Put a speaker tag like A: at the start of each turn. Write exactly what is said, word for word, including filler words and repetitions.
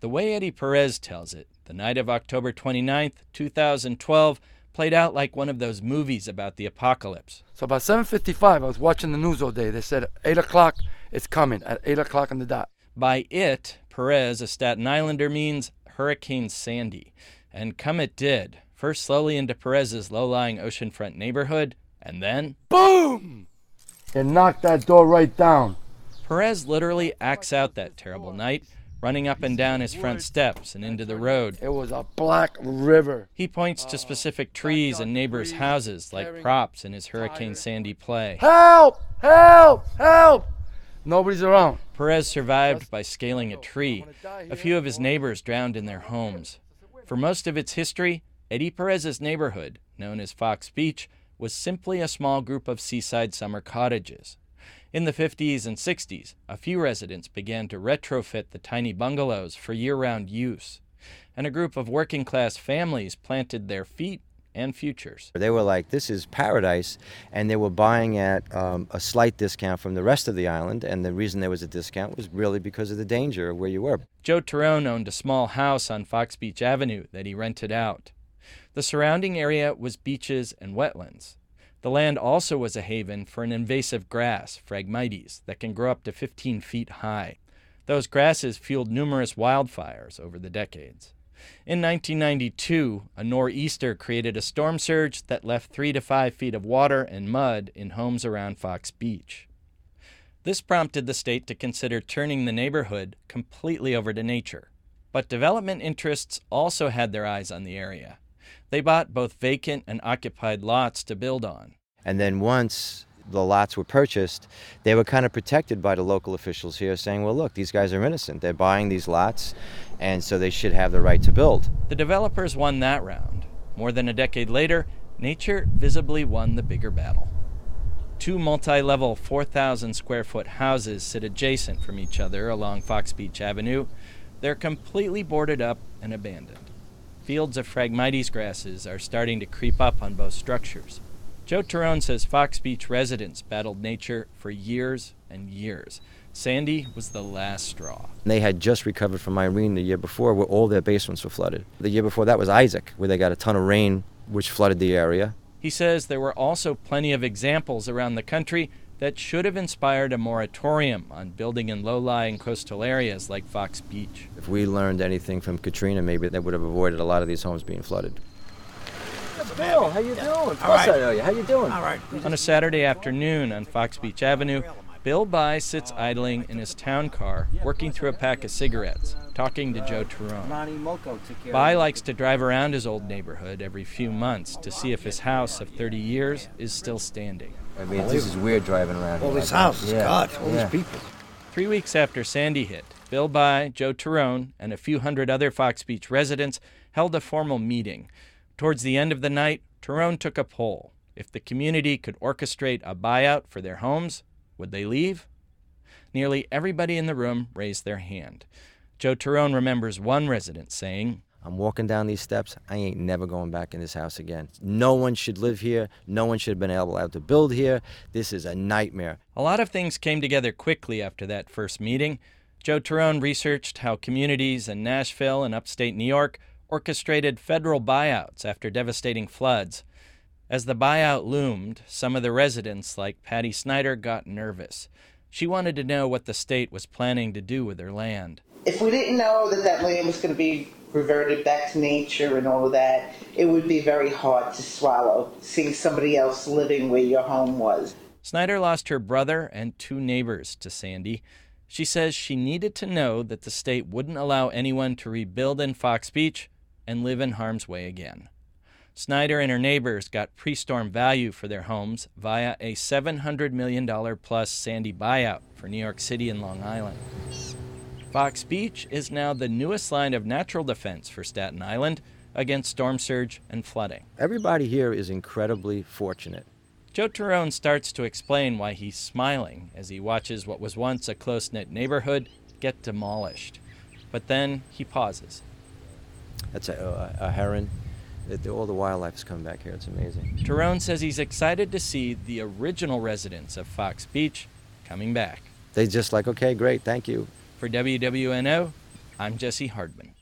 A: The way Eddie Perez tells it, the night of October twenty-ninth, two thousand twelve, played out like one of those movies about the apocalypse.
B: So about seven fifty-five, I was watching the news all day. They said eight o'clock, it's coming, at eight o'clock on the dot.
A: By it, Perez, a Staten Islander, means Hurricane Sandy. And come it did, first slowly into Perez's low-lying oceanfront neighborhood, and then...
B: boom! It knocked that door right down.
A: Perez literally acts out that terrible night, running up and down his front steps and into the road.
B: It was a black river.
A: He points to specific trees and neighbors' houses like props in his Hurricane Sandy play.
B: Help! Help! Help! Nobody's around.
A: Perez survived by scaling a tree. A few of his neighbors drowned in their homes. For most of its history, Eddie Perez's neighborhood, known as Fox Beach, was simply a small group of seaside summer cottages. In the fifties and sixties, a few residents began to retrofit the tiny bungalows for year-round use, and a group of working-class families planted their feet and futures.
C: They were like, this is paradise, and they were buying at um, a slight discount from the rest of the island, and the reason there was a discount was really because of the danger of where you were.
A: Joe Tyrone owned a small house on Fox Beach Avenue that he rented out. The surrounding area was beaches and wetlands. The land also was a haven for an invasive grass, Phragmites, that can grow up to fifteen feet high. Those grasses fueled numerous wildfires over the decades. In nineteen ninety-two, a nor'easter created a storm surge that left three to five feet of water and mud in homes around Fox Beach. This prompted the state to consider turning the neighborhood completely over to nature. But development interests also had their eyes on the area. They bought both vacant and occupied lots to build on.
C: And then once the lots were purchased, they were kind of protected by the local officials here, saying, well, look, these guys are innocent. They're buying these lots, and so they should have the right to build.
A: The developers won that round. More than a decade later, nature visibly won the bigger battle. Two multi-level four thousand square foot houses sit adjacent from each other along Fox Beach Avenue. They're completely boarded up and abandoned. Fields of Phragmites grasses are starting to creep up on both structures. Joe Tyrone says Fox Beach residents battled nature for years and years. Sandy was the last straw.
C: They had just recovered from Irene the year before, where all their basements were flooded. The year before that was Isaac, where they got a ton of rain, which flooded the area.
A: He says there were also plenty of examples around the country that should have inspired a moratorium on building in low-lying coastal areas like Fox Beach.
C: If we learned anything from Katrina, maybe that would have avoided a lot of these homes being flooded.
B: Bill, how you doing? Of
C: course I know you. How you doing?
B: All right.
A: On a Saturday afternoon on Fox Beach Avenue, Bill By sits idling in his town car, working through a pack of cigarettes, talking to Joe Tyrone. By likes to drive around his old neighborhood every few months to see if his house of thirty years is still standing.
C: I mean, this is weird driving around.
B: All
C: here
B: these
C: like
B: houses,
C: yeah.
B: God, all
C: yeah.
B: these people.
A: Three weeks after Sandy hit, Bill By, Joe Tyrone, and a few hundred other Fox Beach residents held a formal meeting. Towards the end of the night, Tyrone took a poll. If the community could orchestrate a buyout for their homes, would they leave? Nearly everybody in the room raised their hand. Joe Tyrone remembers one resident saying,
C: I'm walking down these steps. I ain't never going back in this house again. No one should live here. No one should have been able to build here. This is a nightmare.
A: A lot of things came together quickly after that first meeting. Joe Tyrone researched how communities in Nashville and upstate New York orchestrated federal buyouts after devastating floods. As the buyout loomed, some of the residents, like Patty Snyder, got nervous. She wanted to know what the state was planning to do with her land.
D: If we didn't know that that land was going to be reverted back to nature and all of that, it would be very hard to swallow, seeing somebody else living where your home was.
A: Snyder lost her brother and two neighbors to Sandy. She says she needed to know that the state wouldn't allow anyone to rebuild in Fox Beach and live in harm's way again. Snyder and her neighbors got pre-storm value for their homes via a seven hundred million dollars plus Sandy buyout for New York City and Long Island. Fox Beach is now the newest line of natural defense for Staten Island against storm surge and flooding.
C: Everybody here is incredibly fortunate.
A: Joe Tyrone starts to explain why he's smiling as he watches what was once a close-knit neighborhood get demolished. But then he pauses.
C: That's a, a, a heron. It, all the wildlife's coming back here. It's amazing.
A: Tyrone says he's excited to see the original residents of Fox Beach coming back.
C: They just like, okay, great, thank you.
A: For W W N O, I'm Jesse Hardman.